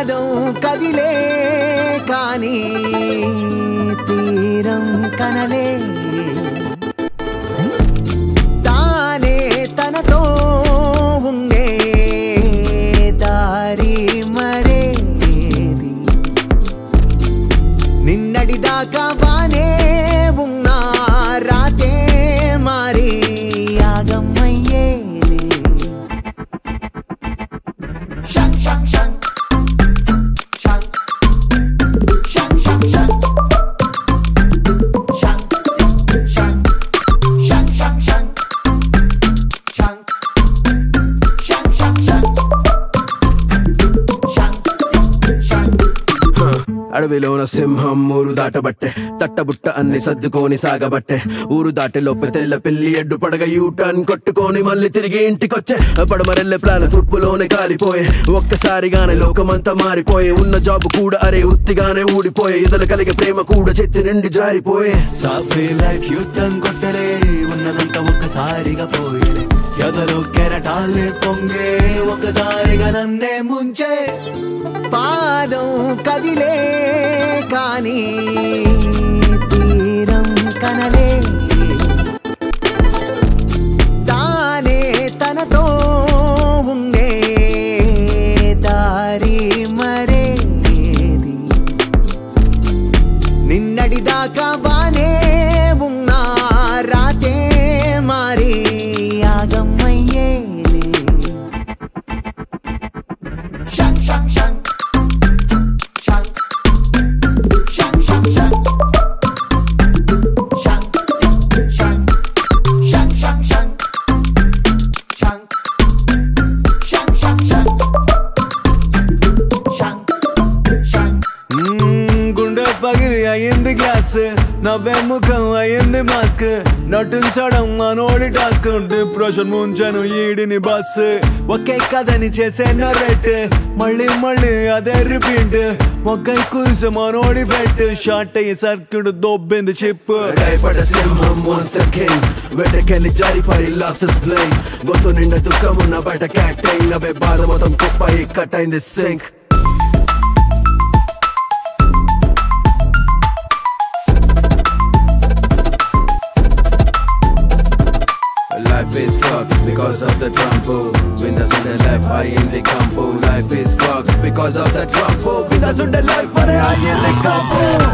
పాదం కదిలే కానీ తీరం కనలే తానే తనతో ఉండే దారి మరేది నిన్నటి దాకా బానే ఉన్నా రాతే మారి ఆగమయ్యేది షంగ్ షంగ్ షంగ్ షంగ్ షంగ్ షంగ్ షంగ్ అడవిలోన సింహం ఊరు దాటబట్టే తట్టబుట్ట అన్ని సర్దుకొని సాగబట్టే ఊరు దాటే లోపే తెల్ల పిల్లి ఎడ్డు పడగ యూటర్న్ కొట్టుకొని మళ్ళీ తిరిగి ఇంటికొచ్చే పడమరెల్లె ప్లాన్ తూర్పులోనే కాలిపోయే ఒక్కసారిగానే లోకమంతా మారిపోయే ఉన్న జాబ్ కూడా అరే ఉత్తిగానే ఊడిపోయే ఇదలు కలిగే ప్రేమ కూడా చేతి నుండి జారిపోయే సాఫీ లైఫ్ యూటర్న్ కొట్టలే ఉన్నదంతా ఒక్కసారిగా పోయే ఎదలో కెరటాలే పొంగే ఒక్కసారిగా నన్నే ముంచే పాదం కదిలే కానీ తీరం కనలే తానే తనతో ఉండే దారి మరేది నిన్నటి దాకా బానే ఉన్నా రాతే మారి ఆగమయ్యేది షంగ్ షంగ్ షంగ్ గుండె పగిలి అయ్యింది గ్లాస్ నవ్వే ముఖం అయ్యింది మాస్క్ నటించడం మనోడి టాస్క్ డిప్రెషన్ ముంచను ఈడిని బస్ ఒకే కథని చేసే నరేట్ మళ్ళీ మళ్ళీ అదే రిపీట్ ఒక్కై కురిసి మనోడి ఫెట్ షార్ట్ అయ్యి సర్క్యూట్ దొబ్బింది చిప్ భయపడ సింహం once again వెటకెళ్ళి జారిపడి లాసెస్ ప్లేయింగ్ గొంతు నిండా దుఃఖమున్న బయట క్యాటింగ్ అవే బాధ మొత్తం కుప్ప కట్ అయింది sink Life is fucked because of the Trumpo. Winners on the left, high in the campo. Life is fucked because of the Trumpo. Winners on the left, high in the campo.